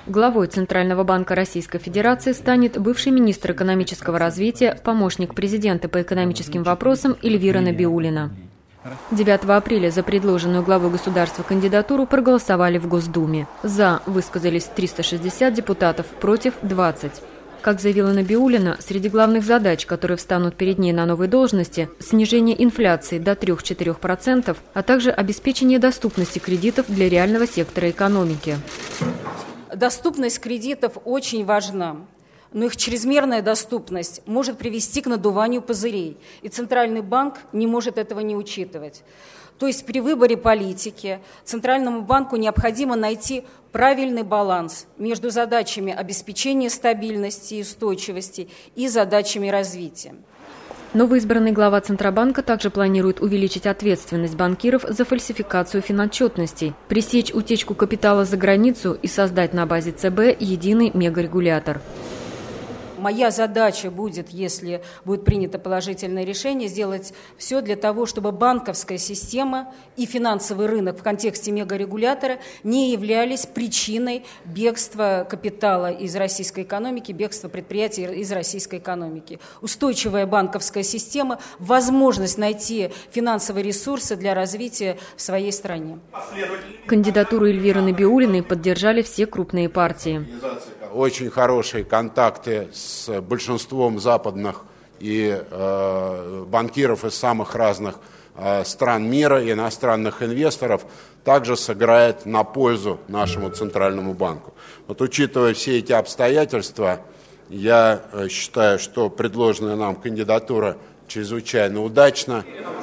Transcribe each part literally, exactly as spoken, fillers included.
Главой Центрального банка Российской Федерации станет бывший министр экономического развития, помощник президента по экономическим вопросам Эльвира Набиуллина. девятого апреля за предложенную главой государства кандидатуру проголосовали в Госдуме. За высказались триста шестьдесят депутатов, против – двадцать. Как заявила Набиуллина, среди главных задач, которые встанут перед ней на новой должности – снижение инфляции до трёх-четырёх процентов, а также обеспечение доступности кредитов для реального сектора экономики. Доступность кредитов очень важна, но их чрезмерная доступность может привести к надуванию пузырей, и Центральный банк не может этого не учитывать. То есть при выборе политики Центральному банку необходимо найти правильный баланс между задачами обеспечения стабильности и устойчивости и задачами развития. Новоизбранный глава Центробанка также планирует увеличить ответственность банкиров за фальсификацию финотчетностей, пресечь утечку капитала за границу и создать на базе ЦБ единый мегарегулятор. Моя задача будет, если будет принято положительное решение, сделать все для того, чтобы банковская система и финансовый рынок в контексте мегарегулятора не являлись причиной бегства капитала из российской экономики, бегства предприятий из российской экономики. Устойчивая банковская система – возможность найти финансовые ресурсы для развития в своей стране. Кандидатуру Эльвиры Набиуллиной поддержали все крупные партии. Очень хорошие контакты с большинством западных и э, банкиров из самых разных э, стран мира и иностранных инвесторов также сыграет на пользу нашему Центральному банку. Вот, учитывая все эти обстоятельства, я э, считаю, что предложенная нам кандидатура чрезвычайно удачна.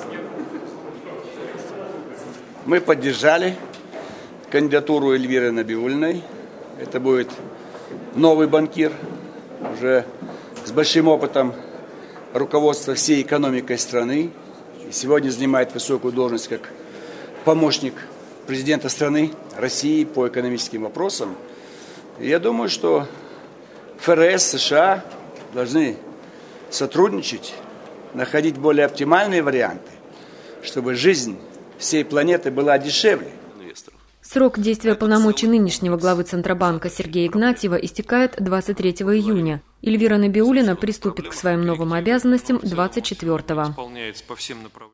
Мы поддержали кандидатуру Эльвиры Набиуллиной. Это будет новый банкир, уже с большим опытом руководства всей экономикой страны. И сегодня занимает высокую должность как помощник президента страны России по экономическим вопросам. И я думаю, что ФРС США должны сотрудничать, находить более оптимальные варианты, чтобы жизнь всей планеты была дешевле. Срок действия полномочий нынешнего главы Центробанка Сергея Игнатьева истекает двадцать третьего июня. Эльвира Набиуллина приступит к своим новым обязанностям двадцать четвёртого.